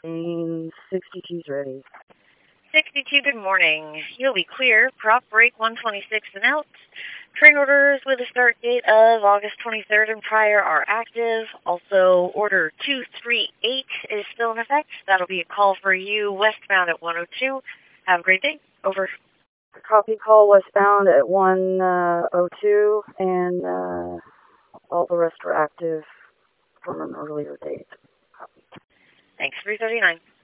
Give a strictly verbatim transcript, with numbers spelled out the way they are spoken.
sixty-two's ready. sixty-two, good morning. You'll be clear. Prop break one twenty-six and out. Train orders with a start date of August twenty-third and prior are active. Also, order two three eight is still in effect. That'll be a call for you westbound at one oh two. Have a great day. Over. Copy, call westbound at one oh two, and uh, all the rest are active from an earlier date. Thanks, three thirty-nine.